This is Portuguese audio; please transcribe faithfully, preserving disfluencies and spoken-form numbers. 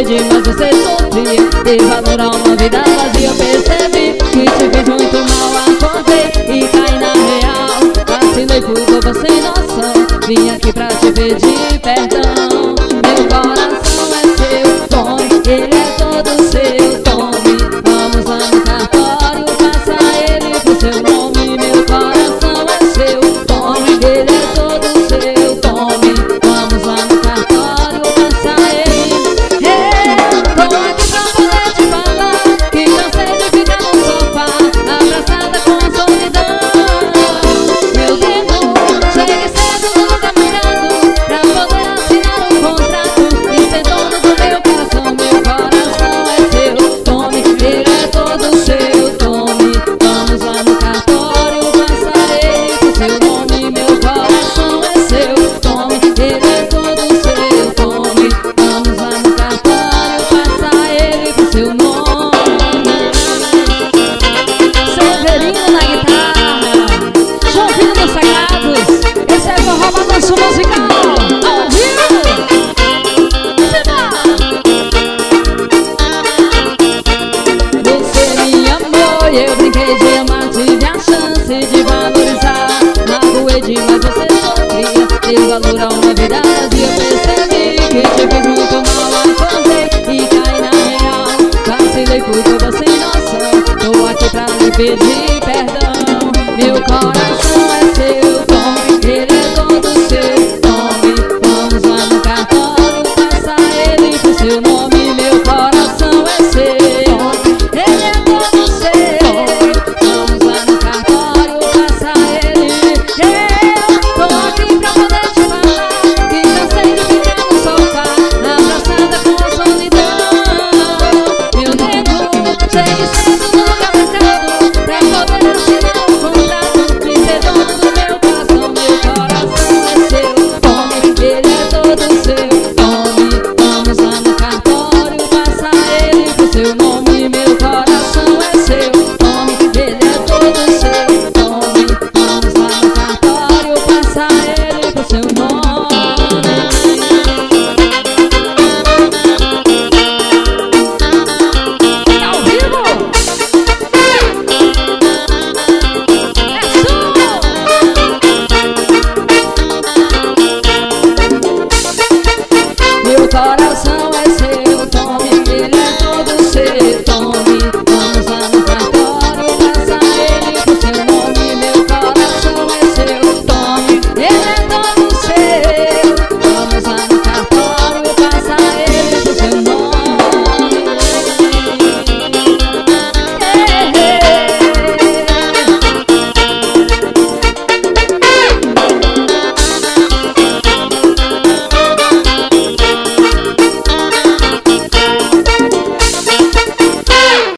magoei mas você sofria. Dei valor a uma vida vazia, eu percebi que te fez muito mal. Acordei e caí na real, vacilei por boba sem noção. Vim aqui pra te pedir perdão. Meu coração é seu, tome, ele é todo seu, tome. Vamos lá no cartório, faça ele pro seu nome. Meu coração é seu, tome, ele é todo seu, tome. Vamos lá no cartório, faça ele. Eu tô aqui pra poder te falar que cansei de ficar no sofá, abraçada com a solidão. Meu dedo, chegue cedo no lugar marcado pra poder assinar um contrato e ser dono do meu coração. Meu coração é seu, tome, ele é todo seu, tome. Vamos lá no cartório, faça ele com seu nome. Meu coração é seu, tome, ele é todo seu, tome. Vamos lá no cartório, faça ele com seu nome. Severino na guitarra, João Filho dos Sagrados. Esse é o Forró Balanço Musical ao vivo. Você me amou e eu brinquei de amar, tive a chance de valorizar. Magoei demais, você sofria. Dei valor a uma vida vazia, percebi que te fez muito mal. Acordei e caí na real, vacilei por toda sem noção. Tô aqui pra lhe pedir